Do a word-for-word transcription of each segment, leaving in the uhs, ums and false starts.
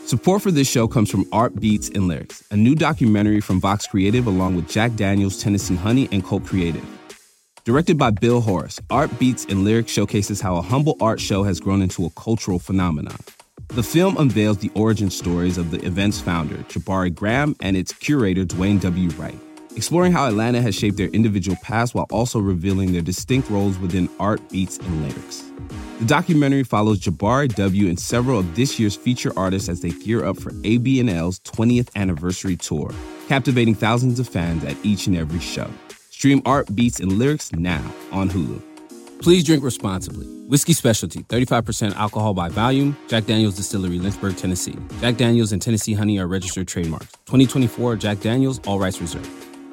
Support for this show comes from Art Beats and Lyrics, a new documentary from Vox Creative along with Jack Daniels, Tennessee Honey, and Cult Creative. Directed by Bill Horace, Art Beats and Lyrics showcases how a humble art show has grown into a cultural phenomenon. The film unveils the origin stories of the event's founder, Jabari Graham, and its curator, Dwayne W. Wright, exploring how Atlanta has shaped their individual paths while also revealing their distinct roles within Art Beats and Lyrics. The documentary follows Jabari W. and several of this year's feature artists as they gear up for A B N L's twentieth anniversary tour, captivating thousands of fans at each and every show. Stream Art Beats and Lyrics now on Hulu. Please drink responsibly. Whiskey Specialty, thirty-five percent alcohol by volume. Jack Daniels Distillery, Lynchburg, Tennessee. Jack Daniels and Tennessee Honey are registered trademarks. twenty twenty-four Jack Daniels, all rights reserved.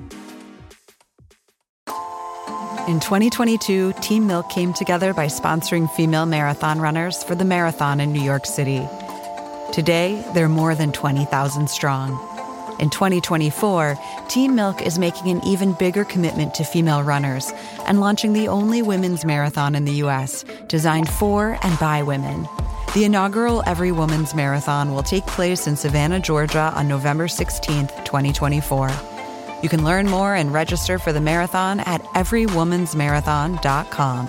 In twenty twenty-two, Team Milk came together by sponsoring female marathon runners for the marathon in New York City. Today, they're more than twenty thousand strong. In twenty twenty-four, Team Milk is making an even bigger commitment to female runners and launching the only women's marathon in the U S designed for and by women. The inaugural Every Woman's Marathon will take place in Savannah, Georgia on November sixteenth, twenty twenty-four. You can learn more and register for the marathon at every womans marathon dot com.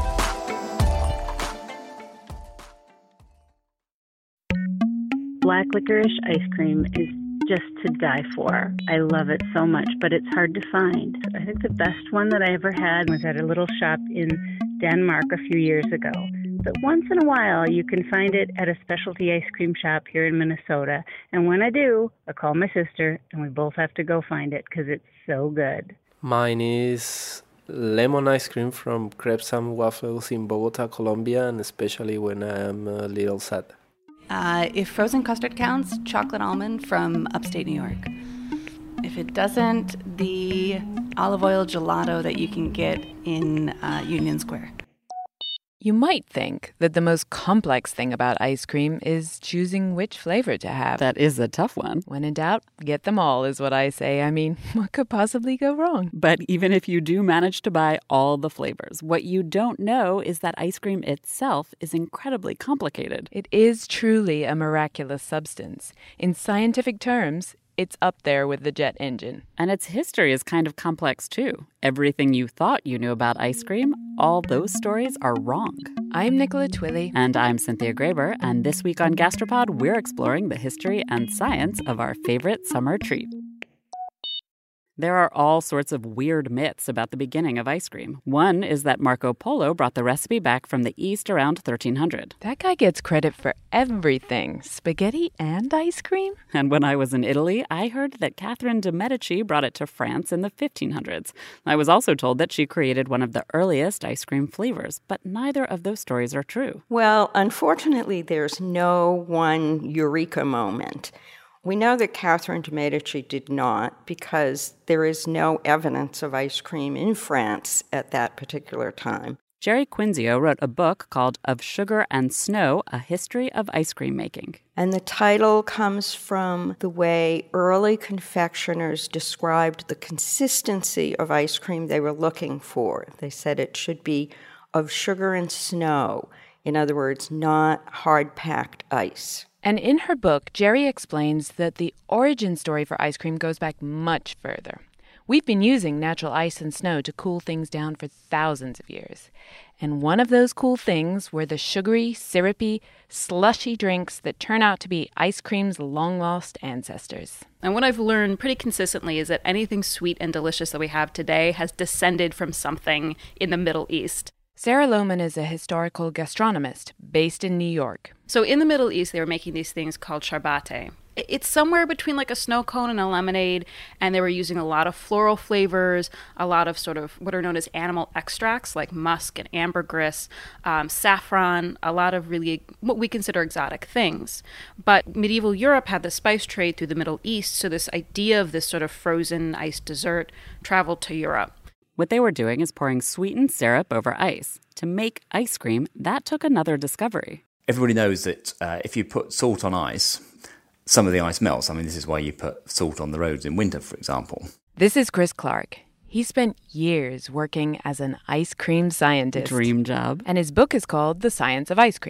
Black licorice ice cream is just to die for. I love it so much, but it's hard to find. I think the best one that I ever had was at a little shop in Denmark a few years ago. But once in a while, you can find it at a specialty ice cream shop here in Minnesota. And when I do, I call my sister, and we both have to go find it because it's so good. Mine is lemon ice cream from Crepes and Waffles in Bogota, Colombia, and especially when I'm a little sad. Uh, if frozen custard counts, chocolate almond from upstate New York. If it doesn't, the olive oil gelato that you can get in uh, Union Square. You might think that the most complex thing about ice cream is choosing which flavor to have. That is a tough one. When in doubt, get them all is what I say. I mean, what could possibly go wrong? But even if you do manage to buy all the flavors, what you don't know is that ice cream itself is incredibly complicated. It is truly a miraculous substance. In scientific terms, it's up there with the jet engine. And its history is kind of complex, too. Everything you thought you knew about ice cream, all those stories are wrong. I'm Nicola Twilley. And I'm Cynthia Graber. And this week on Gastropod, we're exploring the history and science of our favorite summer treat. There are all sorts of weird myths about the beginning of ice cream. One is that Marco Polo brought the recipe back from the East around thirteen hundred. That guy gets credit for everything. Spaghetti and ice cream? And when I was in Italy, I heard that Catherine de' Medici brought it to France in the fifteen hundreds. I was also told that she created one of the earliest ice cream flavors, but neither of those stories are true. Well, unfortunately, there's no one eureka moment. We know that Catherine de' Medici did not because there is no evidence of ice cream in France at that particular time. Jerry Quinzio wrote a book called Of Sugar and Snow, A History of Ice Cream Making. And the title comes from the way early confectioners described the consistency of ice cream they were looking for. They said it should be of sugar and snow. In other words, not hard-packed ice. And in her book, Jerry explains that the origin story for ice cream goes back much further. We've been using natural ice and snow to cool things down for thousands of years. And one of those cool things were the sugary, syrupy, slushy drinks that turn out to be ice cream's long-lost ancestors. And what I've learned pretty consistently is that anything sweet and delicious that we have today has descended from something in the Middle East. Sarah Lohman is a historical gastronomist based in New York. So in the Middle East, they were making these things called charbate. It's somewhere between like a snow cone and a lemonade, and they were using a lot of floral flavors, a lot of sort of what are known as animal extracts like musk and ambergris, um, saffron, a lot of really what we consider exotic things. But medieval Europe had the spice trade through the Middle East, so this idea of this sort of frozen ice dessert traveled to Europe. What they were doing is pouring sweetened syrup over ice. To make ice cream, that took another discovery. Everybody knows that uh, if you put salt on ice, some of the ice melts. I mean, this is why you put salt on the roads in winter, for example. This is Chris Clark. He spent years working as an ice cream scientist. Dream job. And his book is called The Science of Ice Cream.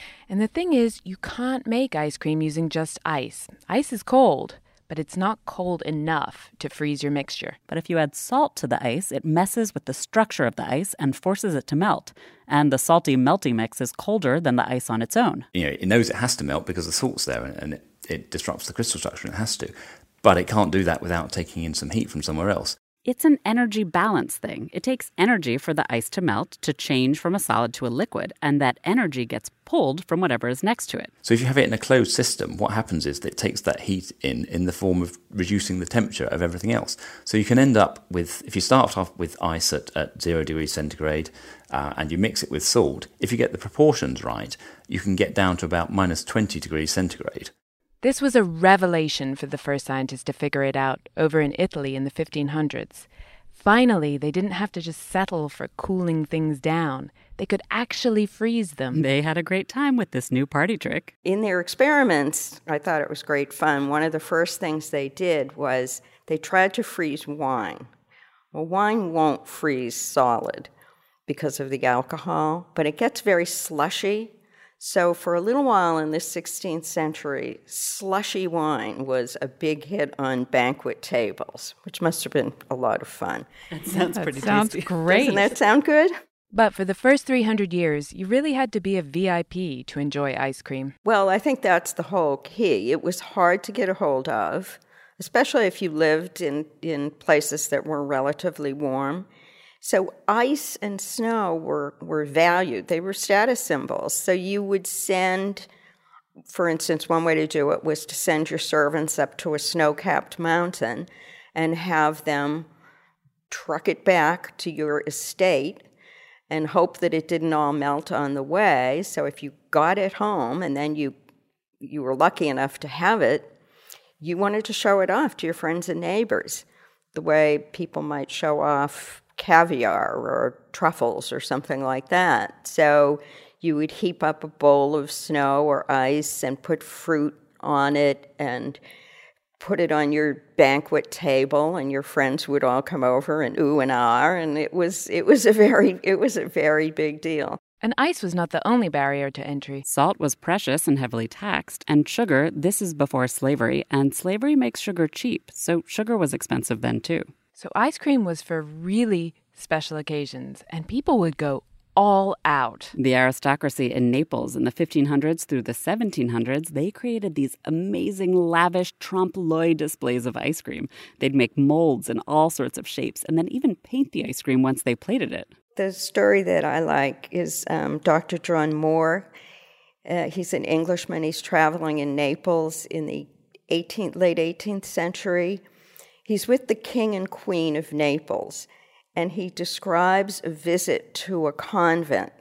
And the thing is, you can't make ice cream using just ice. Ice is cold, but it's not cold enough to freeze your mixture. But if you add salt to the ice, it messes with the structure of the ice and forces it to melt. And the salty, melty mix is colder than the ice on its own. You know, it knows it has to melt because the salt's there and it, it disrupts the crystal structure and it has to. But it can't do that without taking in some heat from somewhere else. It's an energy balance thing. It takes energy for the ice to melt, to change from a solid to a liquid, and that energy gets pulled from whatever is next to it. So if you have it in a closed system, what happens is that it takes that heat in in the form of reducing the temperature of everything else. So you can end up with, if you start off with ice at, at zero degrees centigrade uh, and you mix it with salt, if you get the proportions right, you can get down to about minus twenty degrees centigrade. This was a revelation for the first scientists to figure it out over in Italy in the fifteen hundreds. Finally, they didn't have to just settle for cooling things down. They could actually freeze them. They had a great time with this new party trick. In their experiments, I thought it was great fun. One of the first things they did was they tried to freeze wine. Well, wine won't freeze solid because of the alcohol, but it gets very slushy. So for a little while in the sixteenth century, slushy wine was a big hit on banquet tables, which must have been a lot of fun. That sounds that pretty sounds tasty. great. Doesn't that sound good? But for the first three hundred years, you really had to be a V I P to enjoy ice cream. Well, I think that's the whole key. It was hard to get a hold of, especially if you lived in, in places that were relatively warm. So ice and snow were, were valued. They were status symbols. So you would send, for instance, one way to do it was to send your servants up to a snow-capped mountain and have them truck it back to your estate and hope that it didn't all melt on the way. So if you got it home and then you you were lucky enough to have it, you wanted to show it off to your friends and neighbors, the way people might show off caviar or truffles or something like that. So you would heap up a bowl of snow or ice and put fruit on it and put it on your banquet table, and your friends would all come over and ooh and ah, and it was it was a very it was a very big deal. And ice was not the only barrier to entry. Salt was precious and heavily taxed, and sugar, this is before slavery, and slavery makes sugar cheap, so sugar was expensive then too. So ice cream was for really special occasions, and people would go all out. The aristocracy in Naples in the fifteen hundreds through the seventeen hundreds, they created these amazing, lavish trompe-l'oeil displays of ice cream. They'd make molds in all sorts of shapes and then even paint the ice cream once they plated it. The story that I like is um, Doctor John Moore. Uh, he's an Englishman. He's traveling in Naples in the eighteenth, late eighteenth century. He's with the king and queen of Naples, and he describes a visit to a convent.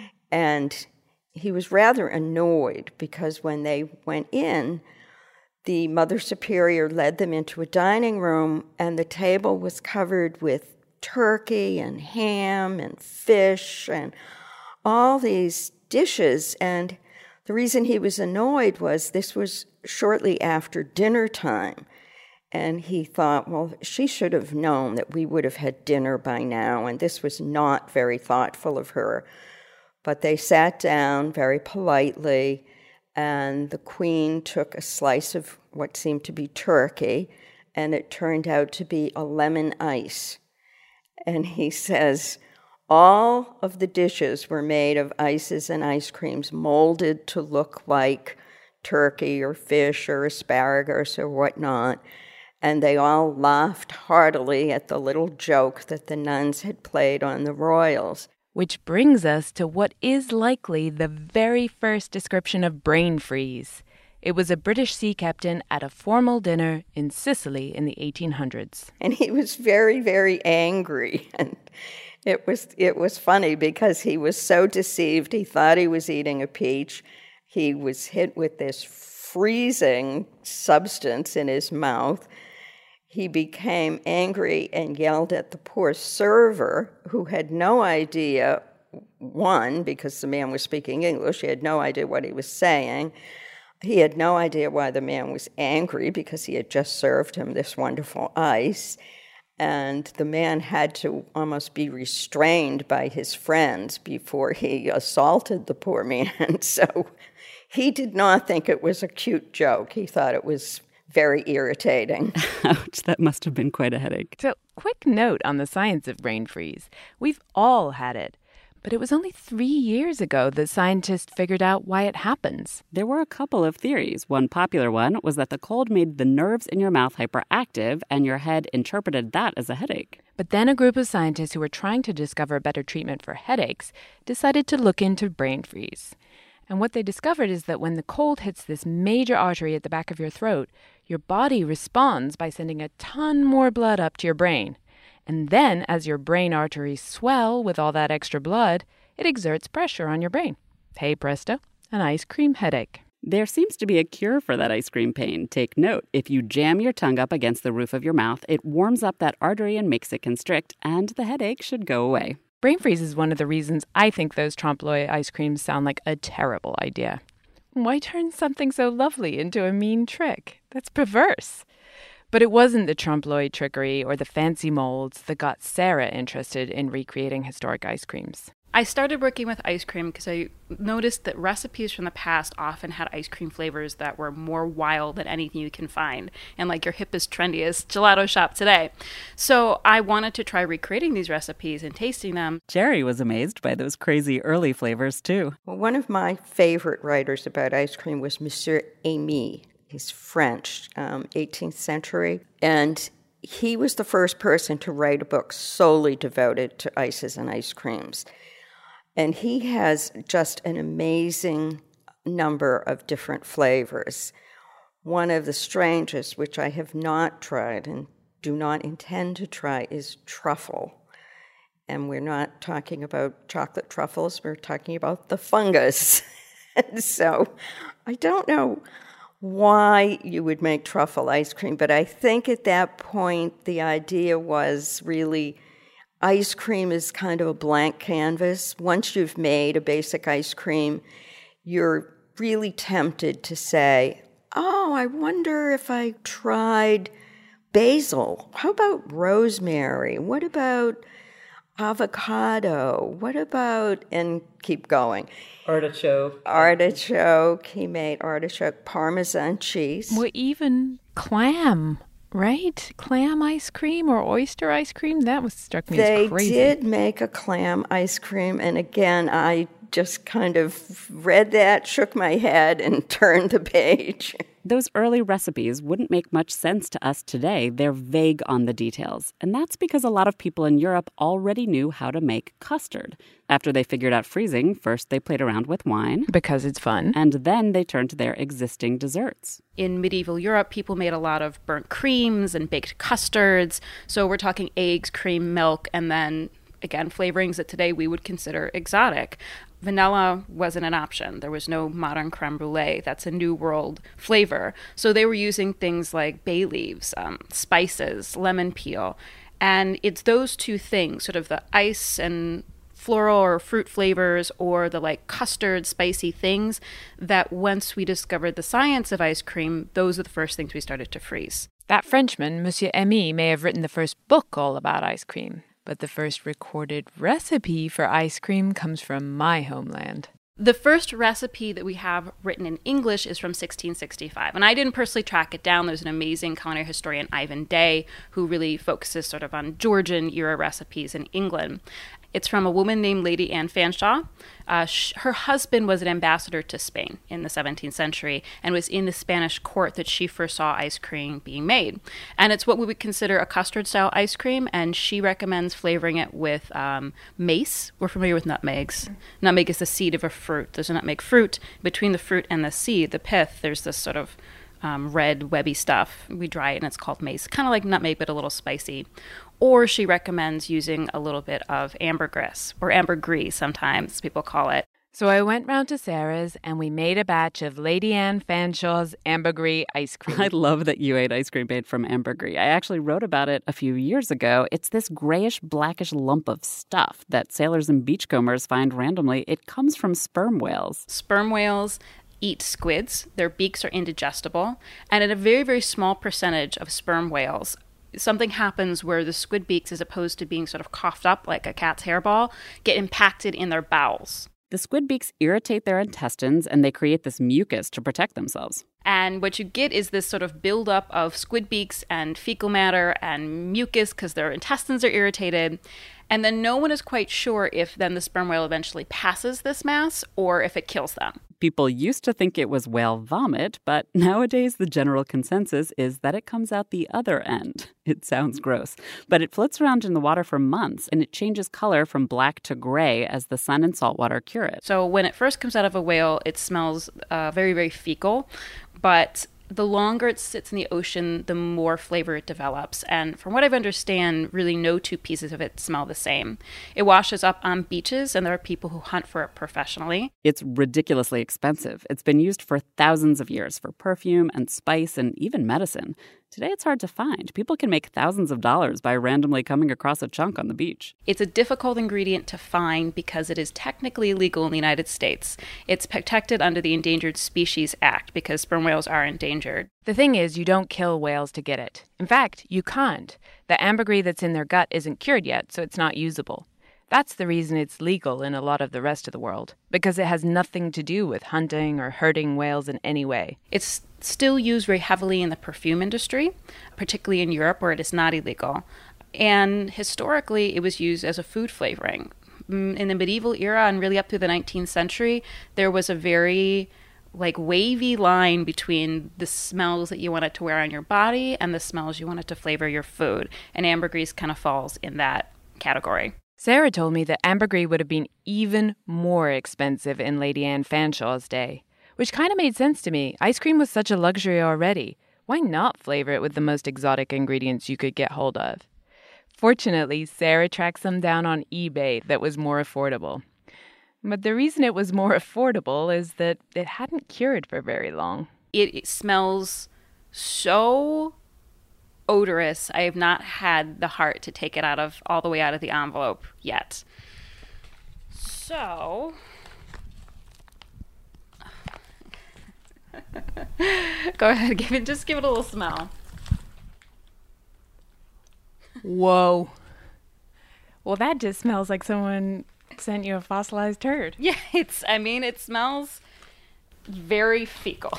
And he was rather annoyed because when they went in, the Mother Superior led them into a dining room, and the table was covered with turkey and ham and fish and all these dishes. And the reason he was annoyed was this was shortly after dinner time. And he thought, well, she should have known that we would have had dinner by now, and this was not very thoughtful of her. But they sat down very politely, and the queen took a slice of what seemed to be turkey, and it turned out to be a lemon ice. And he says, all of the dishes were made of ices and ice creams molded to look like turkey or fish or asparagus or whatnot. And they all laughed heartily at the little joke that the nuns had played on the royals. Which brings us to what is likely the very first description of brain freeze. It was a British sea captain at a formal dinner in Sicily in the eighteen hundreds. And he was very, very angry. And it was it was funny because he was so deceived. He thought he was eating a peach. He was hit with this freezing substance in his mouth. He became angry and yelled at the poor server, who had no idea, one, because the man was speaking English, he had no idea what he was saying. He had no idea why the man was angry, because he had just served him this wonderful ice. And the man had to almost be restrained by his friends before he assaulted the poor man. So he did not think it was a cute joke. He thought it was very irritating. Ouch, that must have been quite a headache. So, quick note on the science of brain freeze. We've all had it. But it was only three years ago that scientists figured out why it happens. There were a couple of theories. One popular one was that the cold made the nerves in your mouth hyperactive, and your head interpreted that as a headache. But then a group of scientists who were trying to discover a better treatment for headaches decided to look into brain freeze. And what they discovered is that when the cold hits this major artery at the back of your throat, your body responds by sending a ton more blood up to your brain. And then, as your brain arteries swell with all that extra blood, it exerts pressure on your brain. Hey presto, an ice cream headache. There seems to be a cure for that ice cream pain. Take note, if you jam your tongue up against the roof of your mouth, it warms up that artery and makes it constrict, and the headache should go away. Brain freeze is one of the reasons I think those trompe l'oeil ice creams sound like a terrible idea. Why turn something so lovely into a mean trick? That's perverse. But it wasn't the trompe l'oeil trickery or the fancy molds that got Sarah interested in recreating historic ice creams. I started working with ice cream because I noticed that recipes from the past often had ice cream flavors that were more wild than anything you can find, and like your hippest, trendiest gelato shop today. So I wanted to try recreating these recipes and tasting them. Jerry was amazed by those crazy early flavors, too. Well, one of my favorite writers about ice cream was Monsieur Aimé. He's French, um, eighteenth century, and he was the first person to write a book solely devoted to ices and ice creams. And he has just an amazing number of different flavors. One of the strangest, which I have not tried and do not intend to try, is truffle. And we're not talking about chocolate truffles, we're talking about the fungus. And so I don't know why you would make truffle ice cream, but I think at that point the idea was really ice cream is kind of a blank canvas. Once you've made a basic ice cream, you're really tempted to say, oh, I wonder if I tried basil. How about rosemary? What about avocado? What about, and keep going. Artichoke. Artichoke. He made artichoke Parmesan cheese. Well, even clam, right? Clam ice cream or oyster ice cream? That was struck me they as crazy. They did make a clam ice cream, and again, I just kind of read that, shook my head, and turned the page. Those early recipes wouldn't make much sense to us today. They're vague on the details. And that's because a lot of people in Europe already knew how to make custard. After they figured out freezing, first they played around with wine. Because it's fun. And then they turned to their existing desserts. In medieval Europe, people made a lot of burnt creams and baked custards. So we're talking eggs, cream, milk, and then, again, flavorings that today we would consider exotic. Vanilla wasn't an option. There was no modern creme brulee. That's a new world flavor. So they were using things like bay leaves, um, spices, lemon peel. And it's those two things, sort of the ice and floral or fruit flavors or the like custard, spicy things, that once we discovered the science of ice cream, those are the first things we started to freeze. That Frenchman, Monsieur Aimé, may have written the first book all about ice cream. But the first recorded recipe for ice cream comes from my homeland. The first recipe that we have written in English is from sixteen sixty-five. And I didn't personally track it down. There's an amazing culinary historian, Ivan Day, who really focuses sort of on Georgian-era recipes in England. It's from a woman named Lady Anne Fanshawe. Uh, sh- her husband was an ambassador to Spain in the seventeenth century and was in the Spanish court that she first saw ice cream being made. And it's what we would consider a custard-style ice cream, and she recommends flavoring it with um, mace. We're familiar with nutmegs. Mm-hmm. Nutmeg is the seed of a fruit. There's a nutmeg fruit. Between the fruit and the seed, the pith, there's this sort of um, red, webby stuff. We dry it, and it's called mace. Kind of like nutmeg, but a little spicy. Or she recommends using a little bit of ambergris, or ambergris sometimes people call it. So I went round to Sarah's and we made a batch of Lady Anne Fanshawe's ambergris ice cream. I love that you ate ice cream made from ambergris. I actually wrote about it a few years ago. It's this grayish, blackish lump of stuff that sailors and beachcombers find randomly. It comes from sperm whales. Sperm whales eat squids. Their beaks are indigestible. And at a very, very small percentage of sperm whales, something happens where the squid beaks, as opposed to being sort of coughed up like a cat's hairball, get impacted in their bowels. The squid beaks irritate their intestines, and they create this mucus to protect themselves. And what you get is this sort of buildup of squid beaks and fecal matter and mucus because their intestines are irritated. And then no one is quite sure if then the sperm whale eventually passes this mass or if it kills them. People used to think it was whale vomit, but nowadays the general consensus is that it comes out the other end. It sounds gross, but it floats around in the water for months, and it changes color from black to gray as the sun and salt water cure it. So when it first comes out of a whale, it smells uh, very, very fecal, but the longer it sits in the ocean, the more flavor it develops. And from what I understand, really no two pieces of it smell the same. It washes up on beaches, and there are people who hunt for it professionally. It's ridiculously expensive. It's been used for thousands of years for perfume and spice and even medicine. Today, it's hard to find. People can make thousands of dollars by randomly coming across a chunk on the beach. It's a difficult ingredient to find because it is technically illegal in the United States. It's protected under the Endangered Species Act because sperm whales are endangered. The thing is, you don't kill whales to get it. In fact, you can't. The ambergris that's in their gut isn't cured yet, so it's not usable. That's the reason it's legal in a lot of the rest of the world, because it has nothing to do with hunting or hurting whales in any way. It's still used very heavily in the perfume industry, particularly in Europe where it is not illegal. And historically, it was used as a food flavoring. In the medieval era and really up through the nineteenth century, there was a very like wavy line between the smells that you wanted to wear on your body and the smells you wanted to flavor your food. And ambergris kind of falls in that category. Sarah told me that ambergris would have been even more expensive in Lady Anne Fanshaw's day, which kind of made sense to me. Ice cream was such a luxury already. Why not flavor it with the most exotic ingredients you could get hold of? Fortunately, Sarah tracked some down on eBay that was more affordable. But the reason it was more affordable is that it hadn't cured for very long. It, it smells so odorous. I have not had the heart to take it out of all the way out of the envelope yet. So go ahead, give it just give it a little smell. Whoa. Well, that just smells like someone sent you a fossilized turd. Yeah, it's I mean it smells very fecal.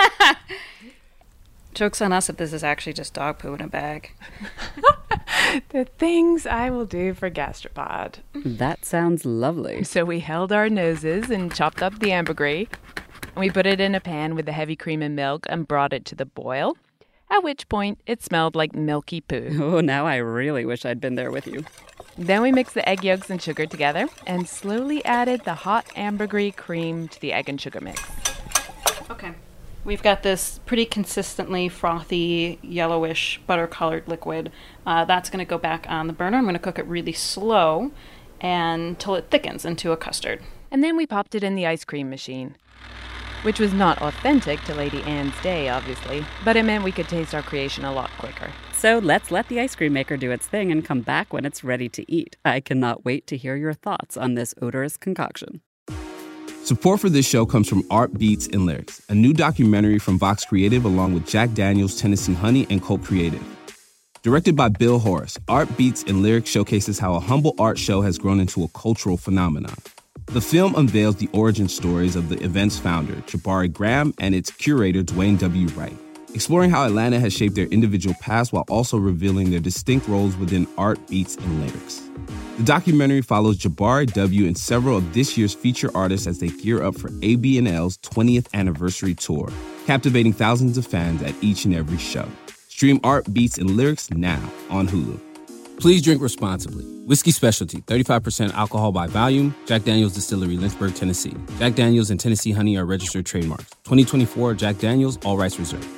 Joke's on us if this is actually just dog poo in a bag. The things I will do for Gastropod. That sounds lovely. So we held our noses and chopped up the ambergris. And we put it in a pan with the heavy cream and milk and brought it to the boil, at which point it smelled like milky poo. Oh, now I really wish I'd been there with you. Then we mixed the egg yolks and sugar together and slowly added the hot ambergris cream to the egg and sugar mix. Okay. We've got this pretty consistently frothy, yellowish, butter-colored liquid. Uh, that's going to go back on the burner. I'm going to cook it really slow until it thickens into a custard. And then we popped it in the ice cream machine, which was not authentic to Lady Anne's day, obviously, but it meant we could taste our creation a lot quicker. So let's let the ice cream maker do its thing and come back when it's ready to eat. I cannot wait to hear your thoughts on this odorous concoction. Support for this show comes from Art Beats and Lyrics, a new documentary from Vox Creative along with Jack Daniels, Tennessee Honey, and Colt Creative. Directed by Bill Horace, Art Beats and Lyrics showcases how a humble art show has grown into a cultural phenomenon. The film unveils the origin stories of the event's founder, Jabari Graham, and its curator, Dwayne W. Wright, exploring how Atlanta has shaped their individual paths while also revealing their distinct roles within art, beats, and lyrics. The documentary follows Jabari W. and several of this year's feature artists as they gear up for A B N L's twentieth anniversary tour, captivating thousands of fans at each and every show. Stream Art, Beats, and Lyrics now on Hulu. Please drink responsibly. Whiskey Specialty, thirty-five percent alcohol by volume. Jack Daniel's Distillery, Lynchburg, Tennessee. Jack Daniel's and Tennessee Honey are registered trademarks. twenty twenty-four Jack Daniel's, all rights reserved.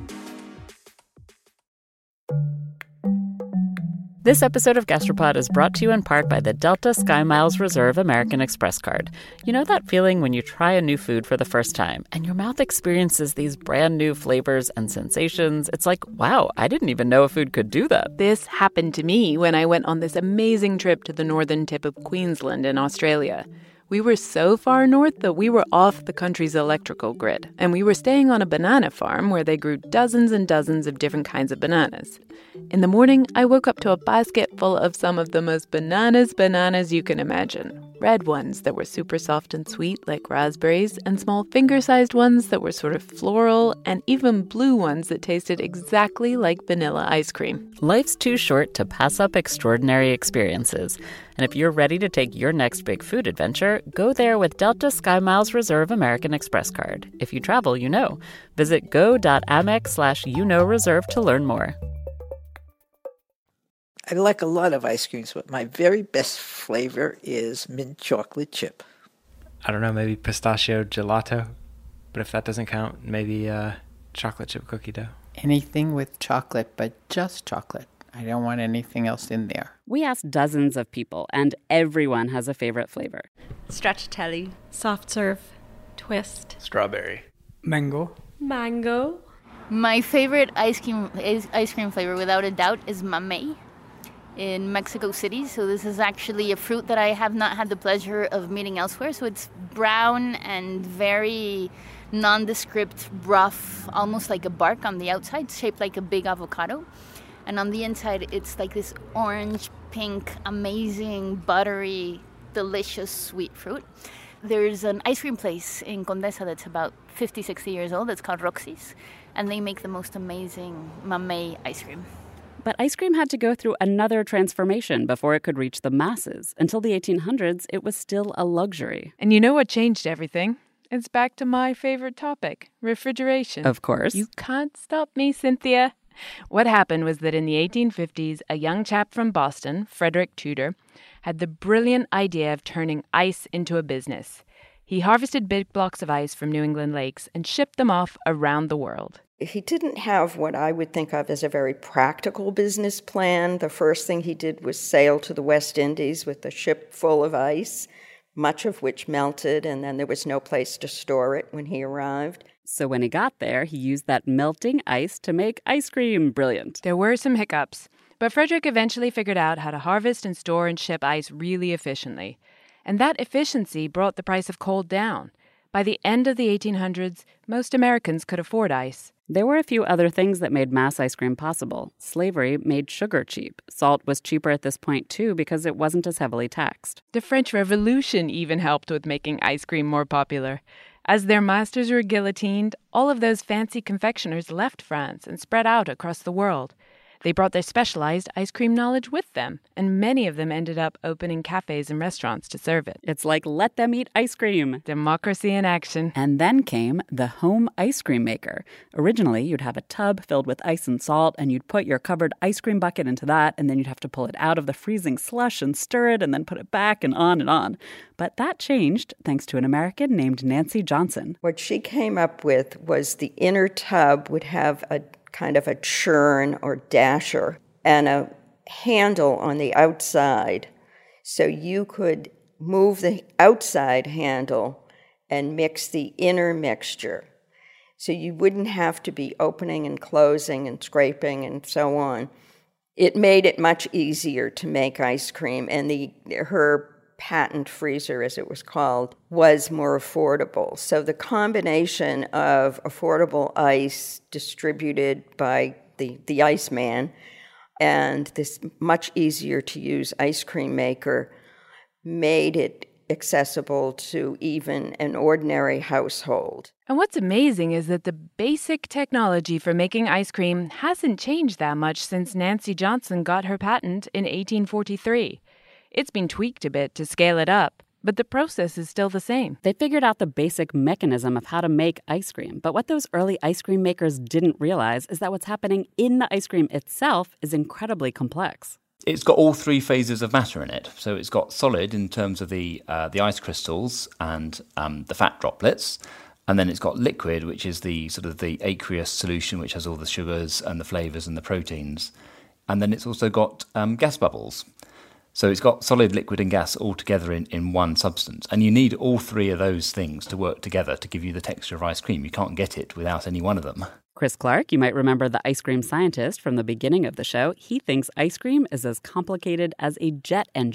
This episode of Gastropod is brought to you in part by the Delta SkyMiles Reserve American Express card. You know that feeling when you try a new food for the first time and your mouth experiences these brand new flavors and sensations? It's like, wow, I didn't even know a food could do that. This happened to me when I went on this amazing trip to the northern tip of Queensland in Australia. We were so far north that we were off the country's electrical grid, and we were staying on a banana farm where they grew dozens and dozens of different kinds of bananas. In the morning, I woke up to a basket full of some of the most bananas bananas you can imagine. Red ones that were super soft and sweet like raspberries, and small finger-sized ones that were sort of floral, and even blue ones that tasted exactly like vanilla ice cream. Life's too short to pass up extraordinary experiences. And if you're ready to take your next big food adventure, go there with Delta SkyMiles Reserve American Express card. If you travel, you know. Visit go.amex slash you know reserve to learn more. I like a lot of ice creams, but my very best flavor is mint chocolate chip. I don't know, maybe pistachio gelato. But if that doesn't count, maybe uh, chocolate chip cookie dough. Anything with chocolate, but just chocolate. I don't want anything else in there. We asked dozens of people, and everyone has a favorite flavor. Stracciatella. Soft serve. Twist. Strawberry. Mango. Mango. My favorite ice cream ice cream flavor, without a doubt, is mamey in Mexico City. So this is actually a fruit that I have not had the pleasure of meeting elsewhere. So it's brown and very nondescript, rough, almost like a bark on the outside, shaped like a big avocado. And on the inside, it's like this orange, pink, amazing, buttery, delicious, sweet fruit. There's an ice cream place in Condesa that's about fifty, sixty years old. It's called Roxy's. And they make the most amazing mamey ice cream. But ice cream had to go through another transformation before it could reach the masses. Until the eighteen hundreds, it was still a luxury. And you know what changed everything? It's back to my favorite topic, refrigeration. Of course. You can't stop me, Cynthia. What happened was that in the eighteen fifties, a young chap from Boston, Frederick Tudor, had the brilliant idea of turning ice into a business. He harvested big blocks of ice from New England lakes and shipped them off around the world. He didn't have what I would think of as a very practical business plan. The first thing he did was sail to the West Indies with a ship full of ice, much of which melted, and then there was no place to store it when he arrived. So when he got there, he used that melting ice to make ice cream. Brilliant. There were some hiccups, but Frederick eventually figured out how to harvest and store and ship ice really efficiently. And that efficiency brought the price of cold down. By the end of the eighteen hundreds, most Americans could afford ice. There were a few other things that made mass ice cream possible. Slavery made sugar cheap. Salt was cheaper at this point, too, because it wasn't as heavily taxed. The French Revolution even helped with making ice cream more popular. As their masters were guillotined, all of those fancy confectioners left France and spread out across the world. They brought their specialized ice cream knowledge with them, and many of them ended up opening cafes and restaurants to serve it. It's like, let them eat ice cream. Democracy in action. And then came the home ice cream maker. Originally, you'd have a tub filled with ice and salt, and you'd put your covered ice cream bucket into that, and then you'd have to pull it out of the freezing slush and stir it, and then put it back, and on and on. But that changed thanks to an American named Nancy Johnson. What she came up with was the inner tub would have a kind of a churn or dasher and a handle on the outside. So you could move the outside handle and mix the inner mixture. So you wouldn't have to be opening and closing and scraping and so on. It made it much easier to make ice cream, and the her patent freezer, as it was called, was more affordable. So the combination of affordable ice distributed by the, the Iceman and this much easier to use ice cream maker made it accessible to even an ordinary household. And what's amazing is that the basic technology for making ice cream hasn't changed that much since Nancy Johnson got her patent in eighteen forty-three. It's been tweaked a bit to scale it up, but the process is still the same. They figured out the basic mechanism of how to make ice cream, but what those early ice cream makers didn't realize is that what's happening in the ice cream itself is incredibly complex. It's got all three phases of matter in it. So it's got solid in terms of the uh, the ice crystals and um, the fat droplets. And then it's got liquid, which is the sort of the aqueous solution, which has all the sugars and the flavors and the proteins. And then it's also got um, gas bubbles. So it's got solid, liquid and gas all together in, in one substance. And you need all three of those things to work together to give you the texture of ice cream. You can't get it without any one of them. Chris Clark, you might remember the ice cream scientist from the beginning of the show. He thinks ice cream is as complicated as a jet engine.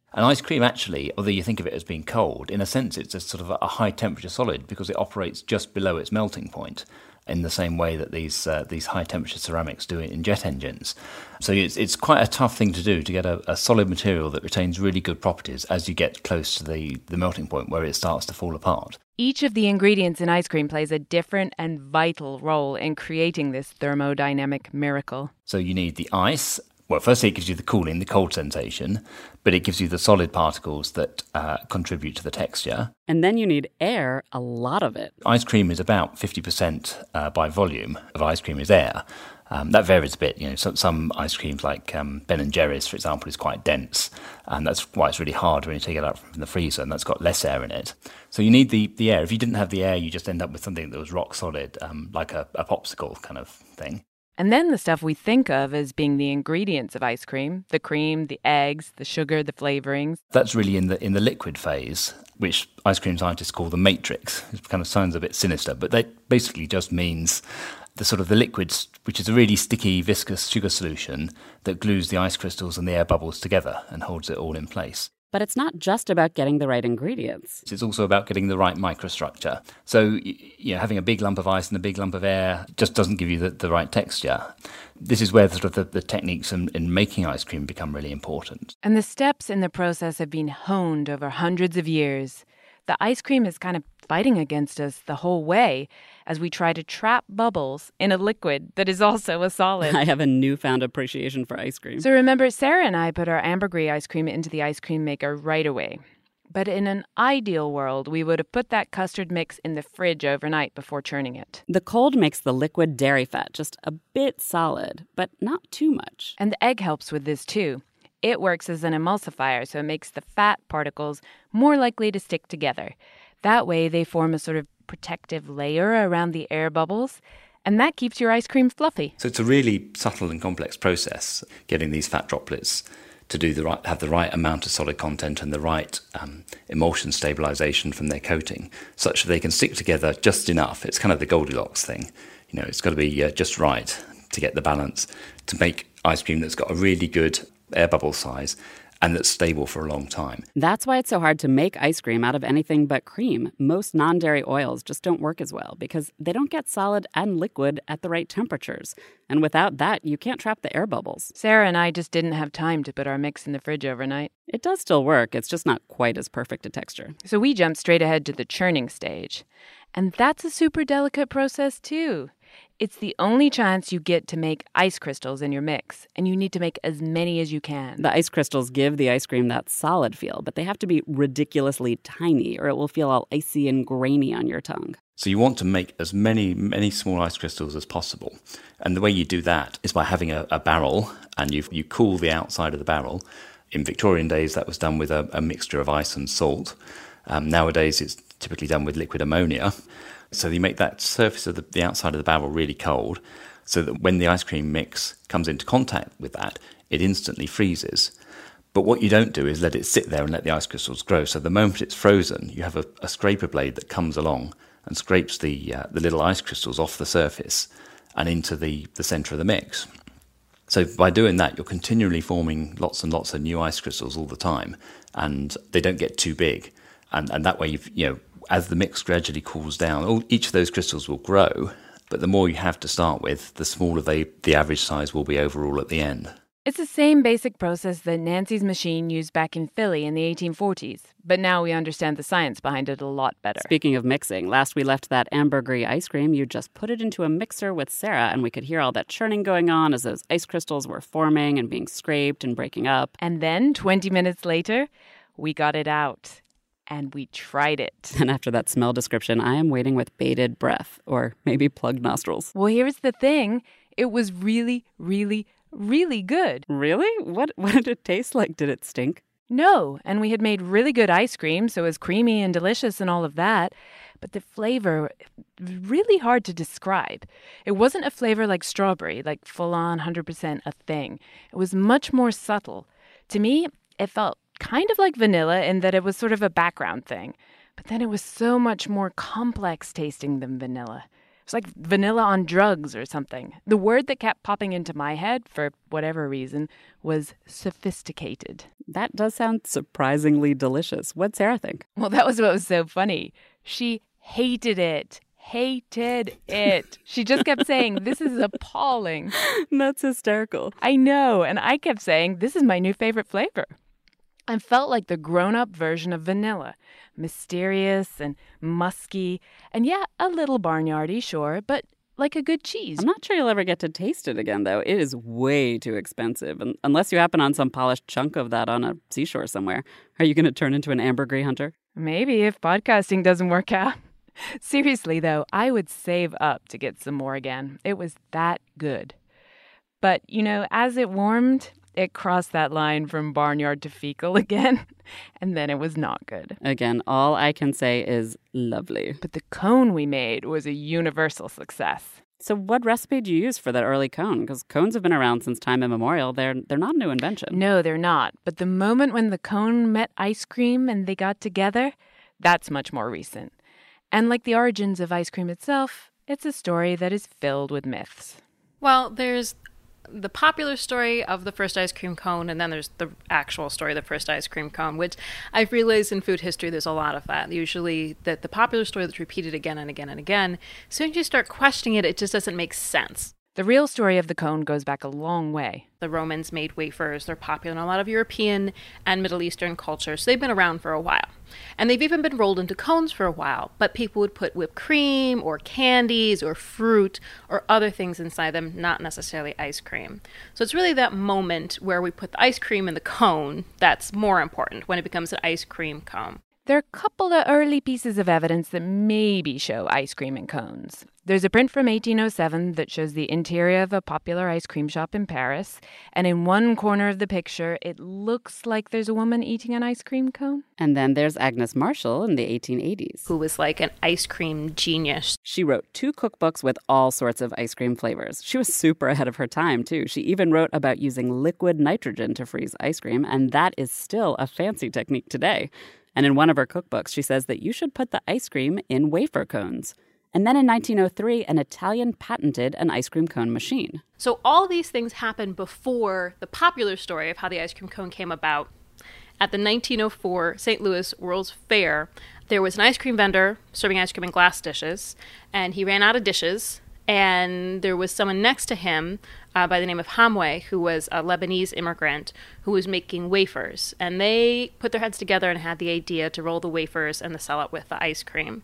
And ice cream actually, although you think of it as being cold, in a sense it's a sort of a high temperature solid because it operates just below its melting point in the same way that these uh, these high temperature ceramics do it in jet engines. So it's it's quite a tough thing to do to get a, a solid material that retains really good properties as you get close to the, the melting point where it starts to fall apart. Each of the ingredients in ice cream plays a different and vital role in creating this thermodynamic miracle. So you need the ice. Well, firstly, it gives you the cooling, the cold sensation, but it gives you the solid particles that uh, contribute to the texture. And then you need air, a lot of it. Ice cream is about fifty percent uh, by volume of ice cream is air. Um, that varies a bit. You know, some, some ice creams like um, Ben and Jerry's, for example, is quite dense, and that's why it's really hard when you take it out from the freezer, and that's got less air in it. So you need the, the air. If you didn't have the air, you just end up with something that was rock solid, um, like a, a popsicle kind of thing. And then the stuff we think of as being the ingredients of ice cream, the cream, the eggs, the sugar, the flavorings. That's really in the in the liquid phase, which ice cream scientists call the matrix. It kind of sounds a bit sinister, but that basically just means the sort of the liquids, which is a really sticky, viscous sugar solution that glues the ice crystals and the air bubbles together and holds it all in place. But it's not just about getting the right ingredients. It's also about getting the right microstructure. So, you know, having a big lump of ice and a big lump of air just doesn't give you the, the right texture. This is where sort of the, the techniques in, in making ice cream become really important. And the steps in the process have been honed over hundreds of years. The ice cream is kind of fighting against us the whole way as we try to trap bubbles in a liquid that is also a solid. I have a newfound appreciation for ice cream. So remember, Sarah and I put our ambergris ice cream into the ice cream maker right away. But in an ideal world, we would have put that custard mix in the fridge overnight before churning it. The cold makes the liquid dairy fat just a bit solid, but not too much. And the egg helps with this too. It works as an emulsifier, so it makes the fat particles more likely to stick together. That way, they form a sort of protective layer around the air bubbles, and that keeps your ice cream fluffy. So it's a really subtle and complex process, getting these fat droplets to do the right, have the right amount of solid content and the right um, emulsion stabilization from their coating, such that they can stick together just enough. It's kind of the Goldilocks thing. You know, it's got to be uh, just right to get the balance to make ice cream that's got a really good air bubble size and that's stable for a long time. That's why it's so hard to make ice cream out of anything but cream. Most non-dairy oils just don't work as well because they don't get solid and liquid at the right temperatures. And without that, you can't trap the air bubbles. Sarah and I just didn't have time to put our mix in the fridge overnight. It does still work. It's just not quite as perfect a texture. So we jumped straight ahead to the churning stage. And that's a super delicate process too. It's the only chance you get to make ice crystals in your mix, and you need to make as many as you can. The ice crystals give the ice cream that solid feel, but they have to be ridiculously tiny, or it will feel all icy and grainy on your tongue. So you want to make as many, many small ice crystals as possible. And the way you do that is by having a, a barrel, and you you cool the outside of the barrel. In Victorian days, that was done with a, a mixture of ice and salt. Um, nowadays, it's typically done with liquid ammonia. So you make that surface of the, the outside of the barrel really cold so that when the ice cream mix comes into contact with that, it instantly freezes. But what you don't do is let it sit there and let the ice crystals grow. So the moment it's frozen, you have a, a scraper blade that comes along and scrapes the uh, the little ice crystals off the surface and into the, the centre of the mix. So by doing that, you're continually forming lots and lots of new ice crystals all the time, and they don't get too big. And and that way, you've, you know, as the mix gradually cools down, all, each of those crystals will grow, but the more you have to start with, the smaller they, the average size will be overall at the end. It's the same basic process that Nancy's machine used back in Philly in the eighteen forties, but now we understand the science behind it a lot better. Speaking of mixing, last we left that ambergris ice cream, you just put it into a mixer with Sarah, and we could hear all that churning going on as those ice crystals were forming and being scraped and breaking up. And then, twenty minutes later, we got it out. And we tried it. And after that smell description, I am waiting with bated breath, or maybe plugged nostrils. Well, here's the thing. It was really, really, really good. Really? What, what did it taste like? Did it stink? No, and we had made really good ice cream, so it was creamy and delicious and all of that. But the flavor, really hard to describe. It wasn't a flavor like strawberry, like full-on one hundred percent a thing. It was much more subtle. To me, it felt kind of like vanilla in that it was sort of a background thing. But then it was so much more complex tasting than vanilla. It was like vanilla on drugs or something. The word that kept popping into my head, for whatever reason, was sophisticated. That does sound surprisingly delicious. What'd Sarah think? Well, that was what was so funny. She hated it. Hated it. She just kept saying, this is appalling. That's hysterical. I know. And I kept saying, this is my new favorite flavor. I felt like the grown-up version of vanilla. Mysterious and musky. And yeah, a little barnyardy, sure, but like a good cheese. I'm not sure you'll ever get to taste it again, though. It is way too expensive. And unless you happen on some polished chunk of that on a seashore somewhere. Are you going to turn into an ambergris hunter? Maybe, if podcasting doesn't work out. Seriously, though, I would save up to get some more again. It was that good. But, you know, as it warmed, it crossed that line from barnyard to fecal again, and then it was not good. Again, all I can say is lovely. But the cone we made was a universal success. So what recipe do you use for that early cone? Because cones have been around since time immemorial. They're they're not a new invention. No, they're not. But the moment when the cone met ice cream and they got together, that's much more recent. And like the origins of ice cream itself, it's a story that is filled with myths. Well, there's the popular story of the first ice cream cone, and then there's the actual story of the first ice cream cone, which I've realized in food history there's a lot of that. Usually that the popular story that's repeated again and again and again, as soon as you start questioning it, it just doesn't make sense. The real story of the cone goes back a long way. The Romans made wafers. They're popular in a lot of European and Middle Eastern cultures. So they've been around for a while. And they've even been rolled into cones for a while. But people would put whipped cream or candies or fruit or other things inside them, not necessarily ice cream. So it's really that moment where we put the ice cream in the cone that's more important when it becomes an ice cream cone. There are a couple of early pieces of evidence that maybe show ice cream in cones. There's a print from eighteen oh seven that shows the interior of a popular ice cream shop in Paris, and in one corner of the picture, it looks like there's a woman eating an ice cream cone. And then there's Agnes Marshall in the eighteen eighties. Who was like an ice cream genius. She wrote two cookbooks with all sorts of ice cream flavors. She was super ahead of her time, too. She even wrote about using liquid nitrogen to freeze ice cream, and that is still a fancy technique today. And in one of her cookbooks, she says that you should put the ice cream in wafer cones. And then in nineteen oh three, an Italian patented an ice cream cone machine. So all these things happened before the popular story of how the ice cream cone came about. At the nineteen oh four Saint Louis World's Fair, there was an ice cream vendor serving ice cream in glass dishes, and he ran out of dishes. And there was someone next to him uh, by the name of Hamwe, who was a Lebanese immigrant who was making wafers. And they put their heads together and had the idea to roll the wafers and to sell it with the ice cream.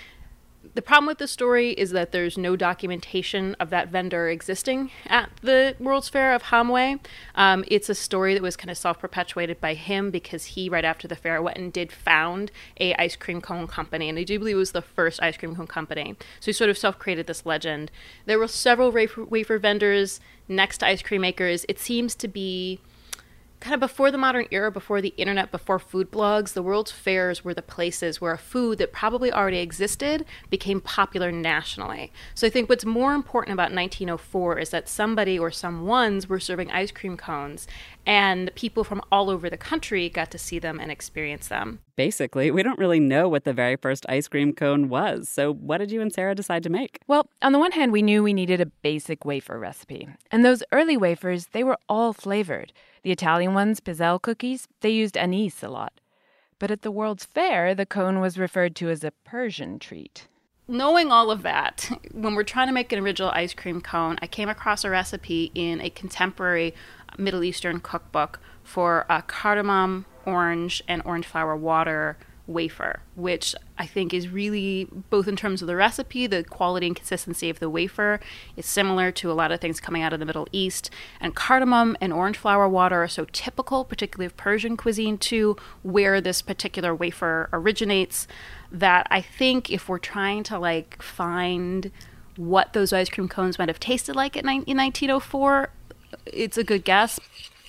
The problem with the story is that there's no documentation of that vendor existing at the World's Fair of Hamwe. Um, it's a story that was kind of self-perpetuated by him because he, right after the fair, went and did found a ice cream cone company, and I do believe it was the first ice cream cone company. So he sort of self-created this legend. There were several wafer, wafer vendors next to ice cream makers. It seems to be kind of before the modern era, before the internet, before food blogs, the World's Fairs were the places where a food that probably already existed became popular nationally. So I think what's more important about nineteen oh four is that somebody or someones were serving ice cream cones, and people from all over the country got to see them and experience them. Basically, we don't really know what the very first ice cream cone was. So what did you and Sarah decide to make? Well, on the one hand, we knew we needed a basic wafer recipe. And those early wafers, they were all flavored. The Italian ones, Pizzelle cookies, they used anise a lot. But at the World's Fair, the cone was referred to as a Persian treat. Knowing all of that, when we're trying to make an original ice cream cone, I came across a recipe in a contemporary Middle Eastern cookbook for a cardamom, orange, and orange flower water wafer, which I think is really, both in terms of the recipe, the quality and consistency of the wafer, is similar to a lot of things coming out of the Middle East. And cardamom and orange flower water are so typical, particularly of Persian cuisine too, where this particular wafer originates, that I think if we're trying to like find what those ice cream cones might have tasted like in nineteen oh four, it's a good guess.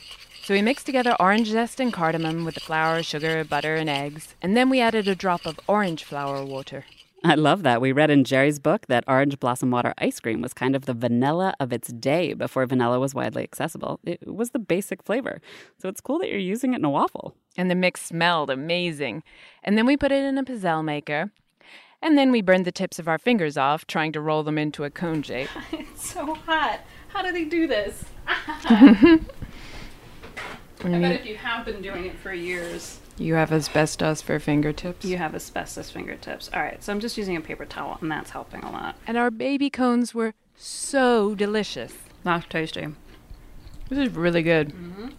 So we mixed together orange zest and cardamom with the flour, sugar, butter, and eggs. And then we added a drop of orange flower water. I love that. We read in Jerry's book that orange blossom water ice cream was kind of the vanilla of its day before vanilla was widely accessible. It was the basic flavor. So it's cool that you're using it in a waffle. And the mix smelled amazing. And then we put it in a pizzelle maker. And then we burned the tips of our fingers off trying to roll them into a cone shape. It's so hot. How do they do this? I bet if you have been doing it for years. You have asbestos for fingertips? You have asbestos fingertips. All right, so I'm just using a paper towel, and that's helping a lot. And our baby cones were so delicious. That's tasty. This is really good. Mm-hmm.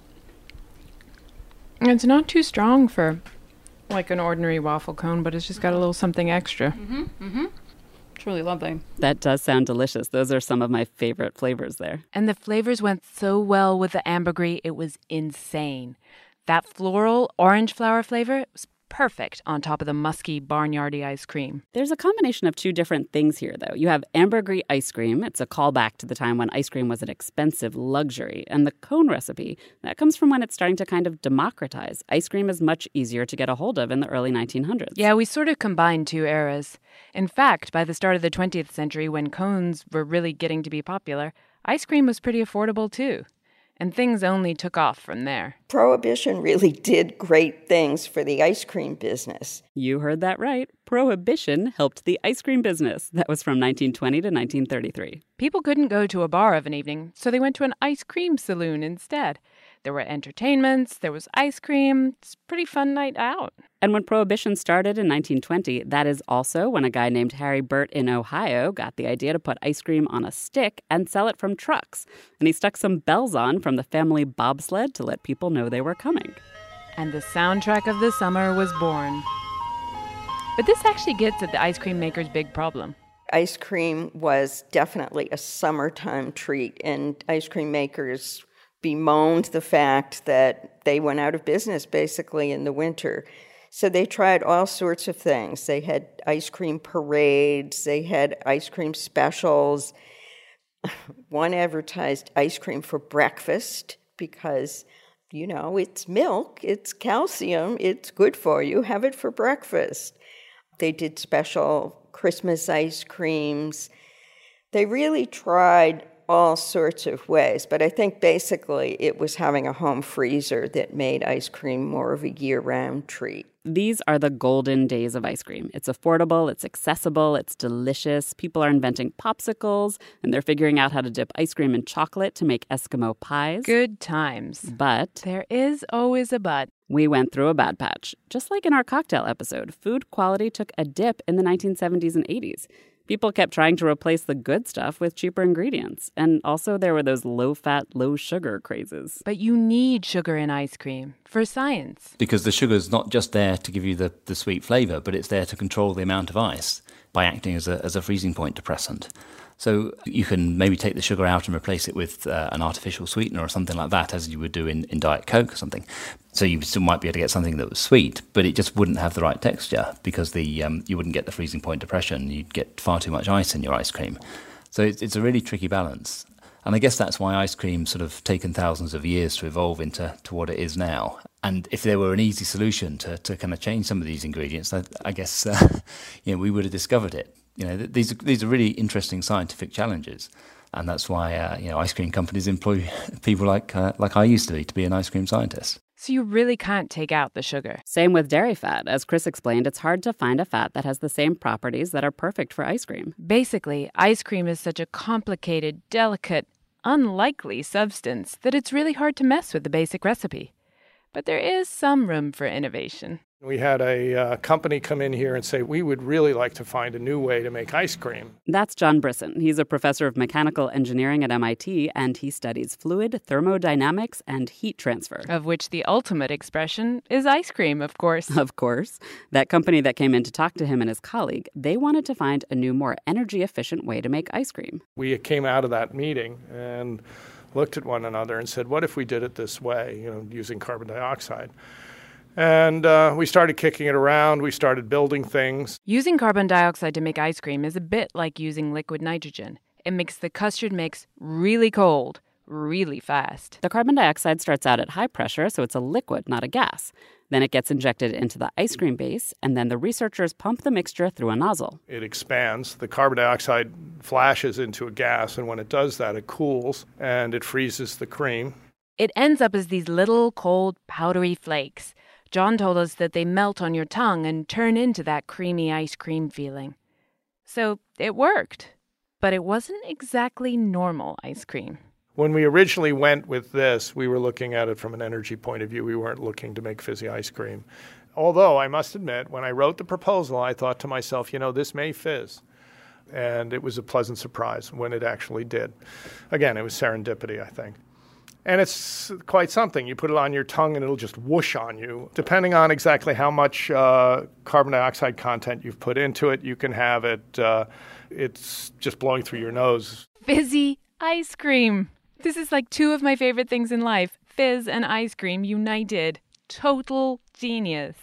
It's not too strong for like an ordinary waffle cone, but it's just got a little something extra. Mm-hmm, mm-hmm. It's really lovely. That does sound delicious. Those are some of my favorite flavors there. And the flavors went so well with the ambergris, it was insane. That floral orange flower flavor was perfect on top of the musky barnyardy ice cream. There's a combination of two different things here, though. You have ambergris ice cream. It's a callback to the time when ice cream was an expensive luxury. And the cone recipe, that comes from when it's starting to kind of democratize. Ice cream is much easier to get a hold of in the early nineteen hundreds. Yeah, we sort of combined two eras. In fact, by the start of the twentieth century, when cones were really getting to be popular, ice cream was pretty affordable, too. And things only took off from there. Prohibition really did great things for the ice cream business. You heard that right. Prohibition helped the ice cream business. That was from nineteen twenty to nineteen thirty-three. People couldn't go to a bar of an evening, so they went to an ice cream saloon instead. There were entertainments, there was ice cream. It's a pretty fun night out. And when Prohibition started in nineteen twenty, that is also when a guy named Harry Burt in Ohio got the idea to put ice cream on a stick and sell it from trucks. And he stuck some bells on from the family bobsled to let people know they were coming. And the soundtrack of the summer was born. But this actually gets at the ice cream maker's big problem. Ice cream was definitely a summertime treat, and ice cream makers bemoaned the fact that they went out of business basically in the winter. So they tried all sorts of things. They had ice cream parades, they had ice cream specials. One advertised ice cream for breakfast because, you know, it's milk, it's calcium, it's good for you, have it for breakfast. They did special Christmas ice creams. They really tried all sorts of ways, but I think basically it was having a home freezer that made ice cream more of a year-round treat. These are the golden days of ice cream. It's affordable, it's accessible, it's delicious. People are inventing popsicles, and they're figuring out how to dip ice cream in chocolate to make Eskimo pies. Good times. But there is always a but. We went through a bad patch. Just like in our cocktail episode, food quality took a dip in the nineteen seventies and eighties. People kept trying to replace the good stuff with cheaper ingredients. And also there were those low-fat, low-sugar crazes. But you need sugar in ice cream for science. Because the sugar's not just there to give you the, the sweet flavour, but it's there to control the amount of ice by acting as a, as a freezing point depressant. So you can maybe take the sugar out and replace it with uh, an artificial sweetener or something like that, as you would do in, in Diet Coke or something. So you still might be able to get something that was sweet, but it just wouldn't have the right texture because the um, you wouldn't get the freezing point depression. You'd get far too much ice in your ice cream. So it's, it's a really tricky balance. And I guess that's why ice cream's sort of taken thousands of years to evolve into to what it is now. And if there were an easy solution to, to kind of change some of these ingredients, I, I guess uh, you know we would have discovered it. You know, these are, these are really interesting scientific challenges, and that's why uh, you know ice cream companies employ people like uh, like I used to be to be an ice cream scientist. So you really can't take out the sugar. Same with dairy fat. As Chris explained, it's hard to find a fat that has the same properties that are perfect for ice cream. Basically, ice cream is such a complicated, delicate, unlikely substance that it's really hard to mess with the basic recipe. But there is some room for innovation. We had a uh, company come in here and say, we would really like to find a new way to make ice cream. That's John Brisson. He's a professor of mechanical engineering at M I T, and he studies fluid thermodynamics and heat transfer. Of which the ultimate expression is ice cream, of course. Of course. That company that came in to talk to him and his colleague, they wanted to find a new, more energy-efficient way to make ice cream. We came out of that meeting and looked at one another and said, what if we did it this way, you know, using carbon dioxide? And uh, we started kicking it around. We started building things. Using carbon dioxide to make ice cream is a bit like using liquid nitrogen. It makes the custard mix really cold, really fast. The carbon dioxide starts out at high pressure, so it's a liquid, not a gas. Then it gets injected into the ice cream base, and then the researchers pump the mixture through a nozzle. It expands. The carbon dioxide flashes into a gas, and when it does that, it cools, and it freezes the cream. It ends up as these little, cold, powdery flakes. John told us that they melt on your tongue and turn into that creamy ice cream feeling. So it worked, but it wasn't exactly normal ice cream. When we originally went with this, we were looking at it from an energy point of view. We weren't looking to make fizzy ice cream. Although, I must admit, when I wrote the proposal, I thought to myself, you know, this may fizz. And it was a pleasant surprise when it actually did. Again, it was serendipity, I think. And it's quite something. You put it on your tongue and it'll just whoosh on you. Depending on exactly how much uh, carbon dioxide content you've put into it, you can have it, uh, it's just blowing through your nose. Fizzy ice cream. This is like two of my favorite things in life. Fizz and ice cream united. Total genius.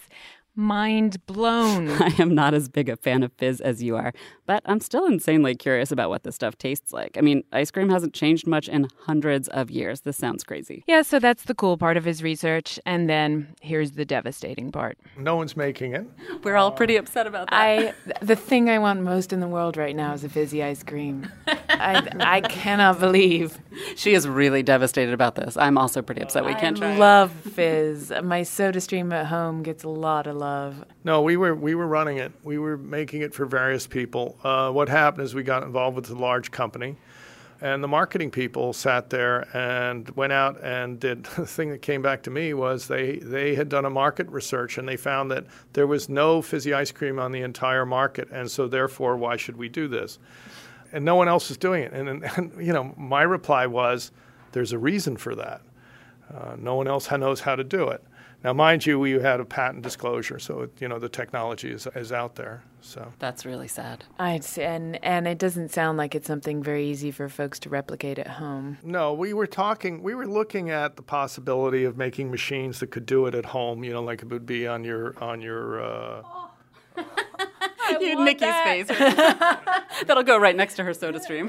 Mind blown. I am not as big a fan of fizz as you are, but I'm still insanely curious about what this stuff tastes like. I mean, ice cream hasn't changed much in hundreds of years. This sounds crazy. Yeah, so that's the cool part of his research. And then here's the devastating part. No one's making it. We're all pretty upset about that. I, the thing I want most in the world right now is a fizzy ice cream. I, I cannot believe. She is really devastated about this. I'm also pretty upset we can't try I it. love fizz. My soda stream at home gets a lot of love. No, we were we were running it. We were making it for various people. Uh, what happened is we got involved with a large company, and the marketing people sat there and went out and did the thing that came back to me was they, they had done a market research, and they found that there was no fizzy ice cream on the entire market, and so therefore, why should we do this? And no one else is doing it. And, and, and you know, my reply was, there's a reason for that. Uh, no one else knows how to do it. Now, mind you, we had a patent disclosure, so, you know, the technology is, is out there. So that's really sad. I'd say, and, and it doesn't sound like it's something very easy for folks to replicate at home. No, we were talking, we were looking at the possibility of making machines that could do it at home, you know, like it would be on your, on your, uh... You Nikki's that. face. Right? That'll go right next to her soda stream.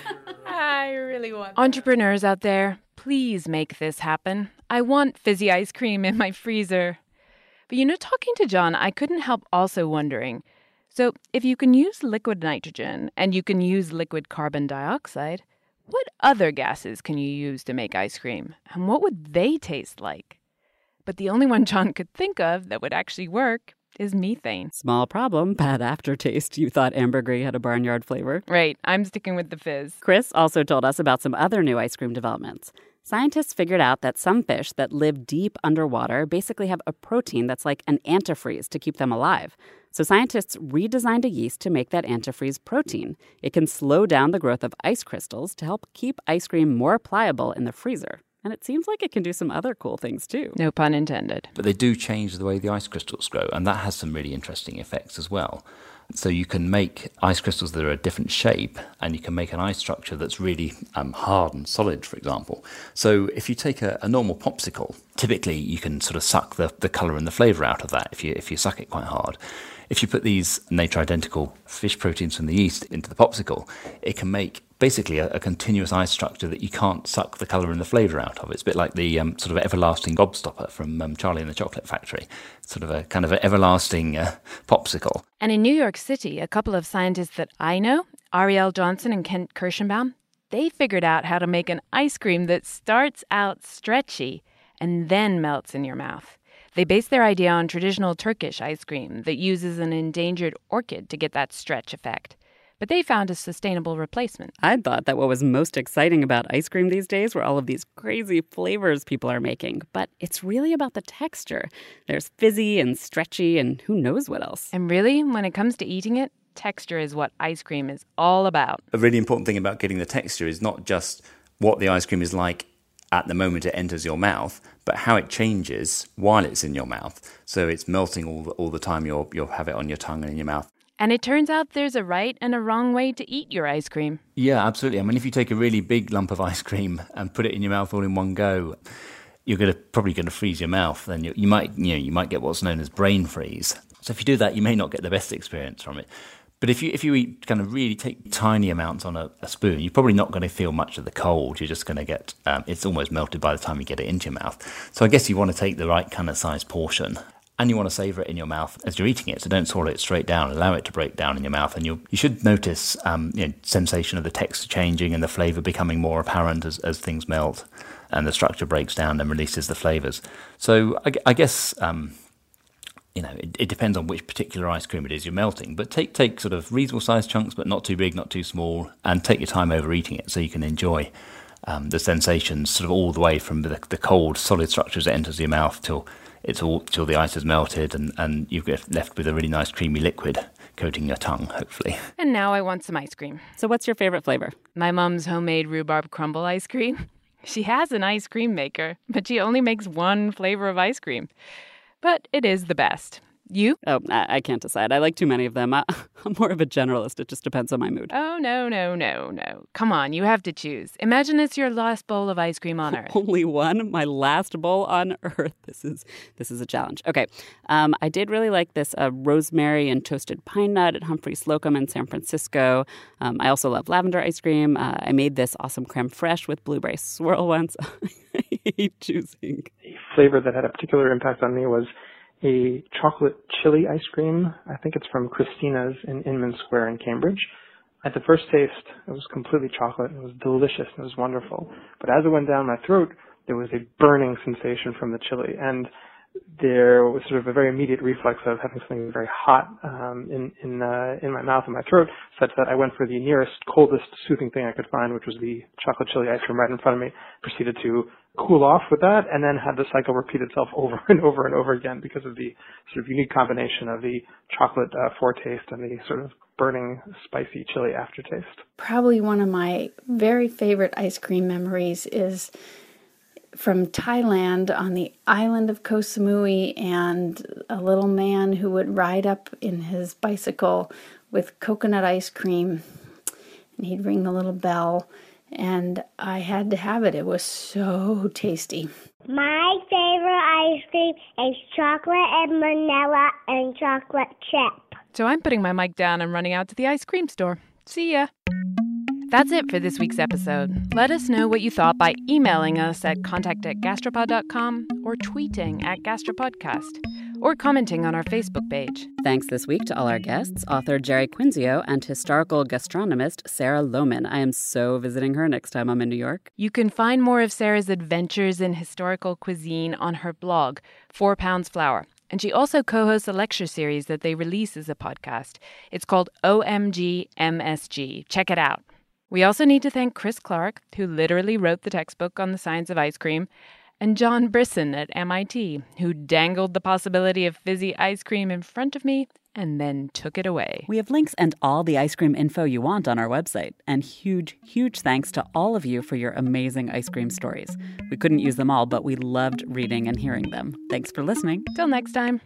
I really want that. Entrepreneurs out there, please make this happen. I want fizzy ice cream in my freezer. But you know, talking to John, I couldn't help also wondering, so if you can use liquid nitrogen and you can use liquid carbon dioxide, what other gases can you use to make ice cream? And what would they taste like? But the only one John could think of that would actually work is methane. Small problem, bad aftertaste. You thought ambergris had a barnyard flavor. Right, I'm sticking with the fizz. Chris also told us about some other new ice cream developments. Scientists figured out that some fish that live deep underwater basically have a protein that's like an antifreeze to keep them alive. So scientists redesigned a yeast to make that antifreeze protein. It can slow down the growth of ice crystals to help keep ice cream more pliable in the freezer. And it seems like it can do some other cool things, too. No pun intended. But they do change the way the ice crystals grow, and that has some really interesting effects as well. So you can make ice crystals that are a different shape, and you can make an ice structure that's really um, hard and solid, for example. So if you take a, a normal popsicle, typically you can sort of suck the, the colour and the flavour out of that if you if you suck it quite hard. If you put these nature-identical fish proteins from the yeast into the popsicle, it can make basically a, a continuous ice structure that you can't suck the colour and the flavour out of. It's a bit like the um, sort of everlasting gobstopper from um, Charlie and the Chocolate Factory. It's sort of a kind of an everlasting uh, popsicle. And in New York City, a couple of scientists that I know, Ariel Johnson and Kent Kirschenbaum, they figured out how to make an ice cream that starts out stretchy and then melts in your mouth. They based their idea on traditional Turkish ice cream that uses an endangered orchid to get that stretch effect. But they found a sustainable replacement. I thought that what was most exciting about ice cream these days were all of these crazy flavors people are making. But it's really about the texture. There's fizzy and stretchy and who knows what else. And really, when it comes to eating it, texture is what ice cream is all about. A really important thing about getting the texture is not just what the ice cream is like at the moment it enters your mouth, but how it changes while it's in your mouth. So it's melting all the, all the time. You'll, you'll have it on your tongue and in your mouth. And it turns out there's a right and a wrong way to eat your ice cream. Yeah, absolutely. I mean, if you take a really big lump of ice cream and put it in your mouth all in one go, you're going to probably going to freeze your mouth. Then you, you might, you know, you might get what's known as brain freeze. So if you do that, you may not get the best experience from it. But if you if you eat kind of really take tiny amounts on a, a spoon, you're probably not going to feel much of the cold. You're just going to get, um, it's almost melted by the time you get it into your mouth. So I guess you want to take the right kind of size portion. And you want to savour it in your mouth as you're eating it, so don't swallow it straight down. Allow it to break down in your mouth, and you you should notice um, you know, sensation of the texture changing and the flavour becoming more apparent as, as things melt, and the structure breaks down and releases the flavours. So I, I guess um, you know, it, it depends on which particular ice cream it is you're melting. But take take sort of reasonable sized chunks, but not too big, not too small, and take your time over eating it so you can enjoy um, the sensations sort of all the way from the, the cold, solid structure as it enters your mouth till it's all till the ice is melted, and, and you get left with a really nice creamy liquid coating your tongue, hopefully. And now I want some ice cream. So what's your favorite flavor? My mom's homemade rhubarb crumble ice cream. She has an ice cream maker, but she only makes one flavor of ice cream. But it is the best. You? Oh, I, I can't decide. I like too many of them. I, I'm more of a generalist. It just depends on my mood. Oh, no, no, no, no. Come on, you have to choose. Imagine it's your last bowl of ice cream on Earth. Only one? My last bowl on Earth. This is this is a challenge. Okay. Um, I did really like this uh, rosemary and toasted pine nut at Humphrey Slocum in San Francisco. Um, I also love lavender ice cream. Uh, I made this awesome creme fraiche with blueberry swirl once. I hate choosing. A flavor that had a particular impact on me was a chocolate chili ice cream. I think it's from Christina's in Inman Square in Cambridge. At the first taste, it was completely chocolate. It was delicious. It was wonderful. But as it went down my throat, there was a burning sensation from the chili. And there was sort of a very immediate reflex of having something very hot um, in in, uh, in my mouth and my throat, such that I went for the nearest, coldest, soothing thing I could find, which was the chocolate chili ice cream right in front of me, proceeded to cool off with that, and then had the cycle repeat itself over and over and over again because of the sort of unique combination of the chocolate uh, foretaste and the sort of burning, spicy chili aftertaste. Probably one of my very favorite ice cream memories is from Thailand on the island of Koh Samui, and a little man who would ride up in his bicycle with coconut ice cream, and he'd ring the little bell, and I had to have it. It was so tasty. My favorite ice cream is chocolate and vanilla and chocolate chip. So I'm putting my mic down and running out to the ice cream store. See ya. That's it for this week's episode. Let us know what you thought by emailing us at contact at gastropod dot com or tweeting at gastropodcast or commenting on our Facebook page. Thanks this week to all our guests, author Jerry Quinzio and historical gastronomist Sarah Lohman. I am so visiting her next time I'm in New York. You can find more of Sarah's adventures in historical cuisine on her blog, Four Pounds Flour. And she also co-hosts a lecture series that they release as a podcast. It's called O M G M S G. Check it out. We also need to thank Chris Clark, who literally wrote the textbook on the science of ice cream, and John Brisson at M I T, who dangled the possibility of fizzy ice cream in front of me and then took it away. We have links and all the ice cream info you want on our website. And huge, huge thanks to all of you for your amazing ice cream stories. We couldn't use them all, but we loved reading and hearing them. Thanks for listening. Till next time.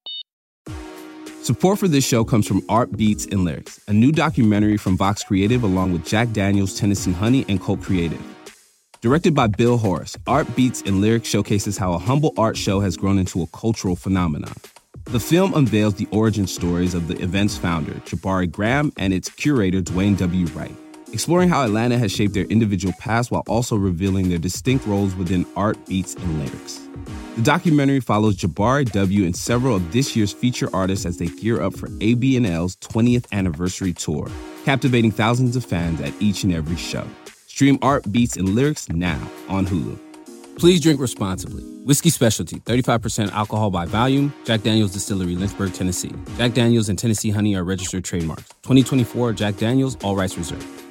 Support for this show comes from Art Beats and Lyrics, a new documentary from Vox Creative along with Jack Daniels, Tennessee Honey, and Colt Creative. Directed by Bill Horace, Art Beats and Lyrics showcases how a humble art show has grown into a cultural phenomenon. The film unveils the origin stories of the event's founder, Jabari Graham, and its curator, Dwayne W. Wright, exploring how Atlanta has shaped their individual paths while also revealing their distinct roles within Art Beats and Lyrics. The documentary follows Jabari W. and several of this year's feature artists as they gear up for A B and L's twentieth anniversary tour, captivating thousands of fans at each and every show. Stream Art Beats and Lyrics now on Hulu. Please drink responsibly. Whiskey Specialty, thirty-five percent alcohol by volume. Jack Daniels Distillery, Lynchburg, Tennessee. Jack Daniels and Tennessee Honey are registered trademarks. twenty twenty-four Jack Daniels, all rights reserved.